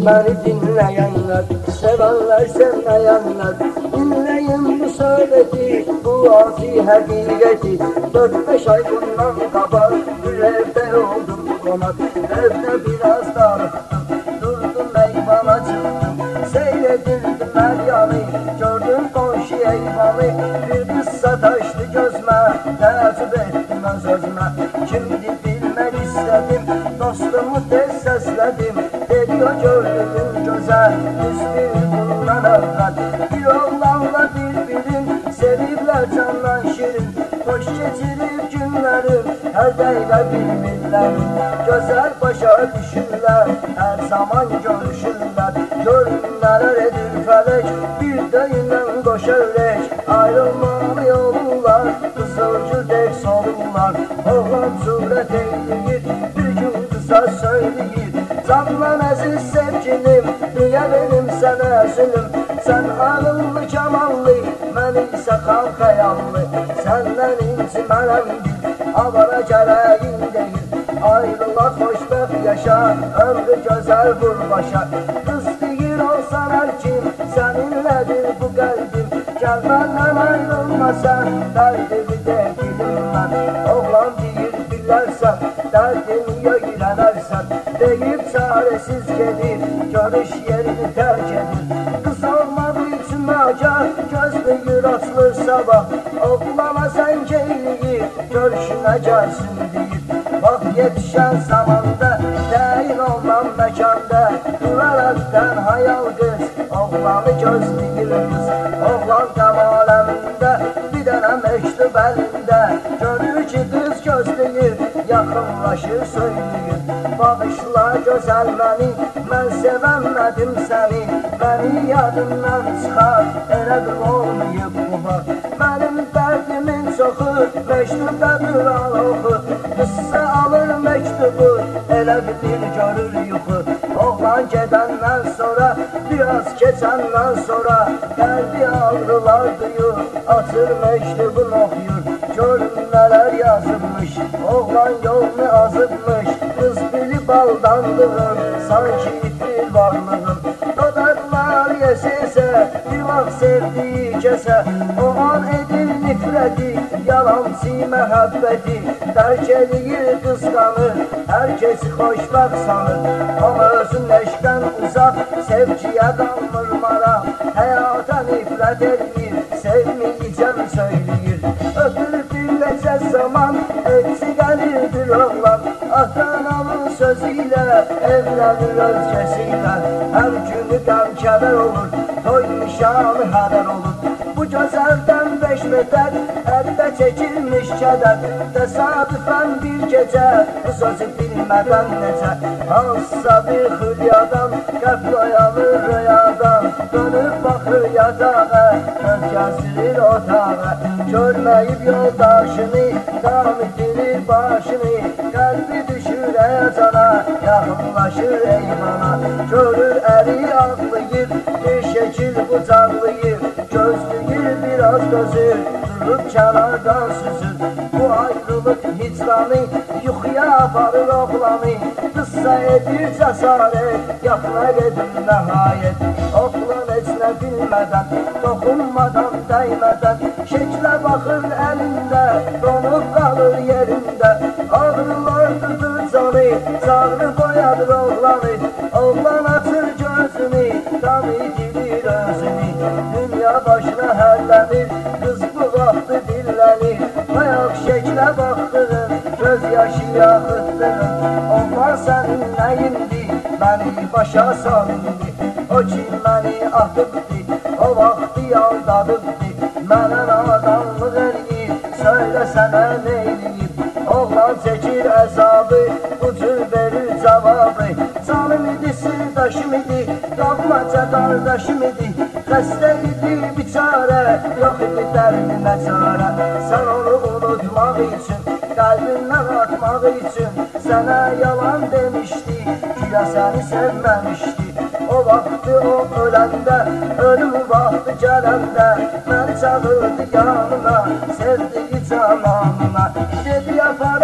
beni dinleyenler, sevenler sevmeyenler, dinleyin bu söyledi, bu asi hakikati. 4-5 ay bundan kabak bir evde oldum konak, evde biraz dağıttım, durdum eyvana çıktım, seyredirdim her yanı, gördüm komşu eyvanı, bir kız sataştı gözüme, təəccüb etdim öz özüme. Kimdi bilmek istedim, dostumu tez sesledim, dedi o gördüğüm güzel, üstü bundan evvel. Bir oğlanla birbirin, sevibler candan şirin, hoş geçirip günlerim, her dəqiqə bilmirlər. Güzel başa düşürlər, her zaman görüşürlər. Görün neler edir felek, bir döyünden koşarlar. Ayrılmalı yollar, kızılcı dek solurlar. Oğlan suret eyleyir, bir gün kısa söyleyir. Canlan aziz sevgilim, niye benim sana zulüm? Sen ağıllı kemallı, ben ise kan hayallı. Senden intimelen bil, avara gereğin değil. Ayrıla hoşbəxt yaşa, ömrü güzel vur başa. Kız deyir olsan her kim, seninledir bu kalbim. Gel benden ayrılmasan, derdimi de dilimden. Oğlan deyir billersen, derdimi öğrenersen. Deyip çaresiz gelir, görüş yerini terk edir. Kız olmadığı için naca, gözlüğür açılır sabah. Oğlana sen geyliyir, görüşüne gelsin deyir. Bak yetişen zamanda, değil olmam mekanda. Duraraktan hayal kız, oğlanı gözlüğür kız. Oğlan tam aleminde, bir tane mektub elinde. Görür ki kız gözlüğür, yakınlaşır söylüyor. Bağışla güzel beni, ben sevemedim seni. Beni yadımdan çıkar, elə bir olmayıp bu bak. Benim derdimin çoxu, mektubdadır al oxu. Qıssa alır mektubu, elə bilir görür yuxu. Oğlan gedəndən sonra, biraz keçəndən sonra, qəlbi ağrılar duyur, açır mektubun oxuyur. Görün neler yazılmış, oğlan yolunu azıbmış. Kız bilib aldandığım, sanki itir varlığım. Dodaklar yesinsə, bir vaxt sevdiği kəsə, o an edir nifrəti, yalançı məhəbbəti. Dərk edir qısqanır, herkes xoşbəxt sanır. Ama özün eşqdən uzaq, sevgiyə qalmır maraq. Həyata nifrət edir, sevmeyəcəm söyləyir. Öpür bir neçə zaman, etsi gəlir bir oğlan. Ata-ananın sözüyle, evlənir özgəsiyle. Hər günü qəm-kədər olur, toy nişanı hədər olur. Bu gözəldən 5 metər, əldə çəkilmiş kədər. Təsadüfən bir gecə, bu sözü bilmədən necə. Hansısa bir xülyadan, qəfl oyanır rüyadan. Dönüb baxır yatağa, göz gəzdirir otağa. Görməyib yoldaşını, tam itirir başını. Qəlbi düşür həyəcana, yaxınlaşır eyvana. Görür əri ağlayır, bir şəkil qucaqlayır. Gözlüyür biraz dözür, durub kənardan süzür. Bu ayrılıq hicranı, yuxuya aparır oğlanı. Qıssa edir cəsarət, yaxına gedir nəhayət. Oğlan heç nə bilmədən, dokunmadan, dəymədən. Şəklə baxır əlində, donub qalır yerində. Ağrılar tutur canı, çağrı boyadır oğlanı. Oğlan açır gözünü, tam itirir özünü. Dünya başına hərlənir, qız bu vaxtı dillənir. Bayaq şəklə baxdığın, göz yaşı yaxıtdığın. Oğlan sənin nəyindi, məni başa salindi. O ki məni atıbdı, o vaxtı yaldadıbdı. Mənə nadanlıq eləyib, söylə sənə neyləyib. Oğlan çəkir əzabı, bu cür verir cavabı. Canım idi, sirdaşım idi, qavmaca qardaşım idi. Xəstə idi biçarə, yox idi dərdinə çarə. Sən onu unutmaq üçün, qəlbindən atmaq üçün. Sənə yalan demişdi, güya səni sevməmişdi. O vaxtı o öləndə, ölüm vaxtı gələndə. Məni çağırdı yanına, sevdiyi camanına. Dedi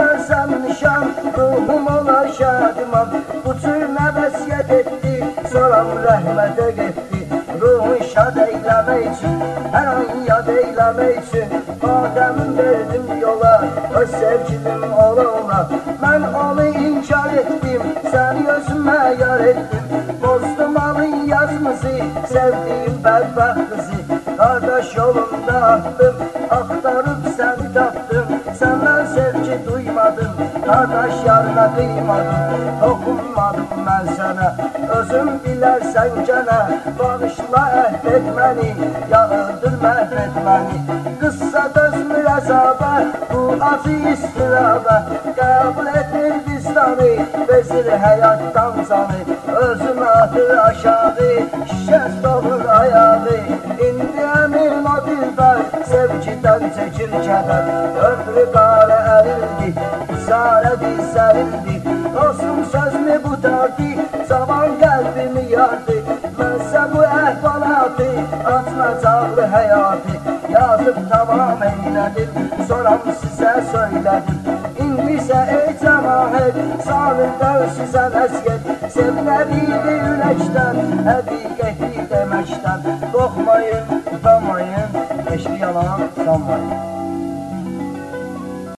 yapararsan nişan, ruhum olar şadiman. Bu cür nə vəsiyyət etdi, sonra rəhmətə getdi. Ruhun şad eyləmək üçün, hər an yad eyləmək üçün Adəmin verdim yola, öz sevgilim ola ola. Mən onu inkar etdim, səni özümə yar etdim. Bozdum alın yazmızı, sevdiğim bədbəxt qızı. Qardaş yolunda attım, axtarıb səni tapdım. Səndən sevgi duymadım, qardaş yarına qıymadım. Toxunmadım mən sənə, özüm bilərsən gənə. Bağışla əhd et məni, ya öldür məhv et məni. Qıssa dözmür əzabə, bu acı istirabə. Qəbul etmir vicdanı, bezir həyatdan canı. Özüm atır aşağı, şikəst olur ayağı. İndi əmin o dilbər, sevgidən çəkir kədər. Ömrü qarə ərildi, isarədi sərildi. Dostum sözünü qutardı, cavan qəlbimi yardı. Mənsə bu əhvalatı, açmacaqlı həyatı yazıb tamam eylədim, soram sizə söylədim. İndi isə ey cəmaət, sanırdan sizə nəsiyyət. Sevinəbildi ürəkdən, həqiqəti deməkdən. Qorxmayın, utanmayın, eşqi yalan sanmayın.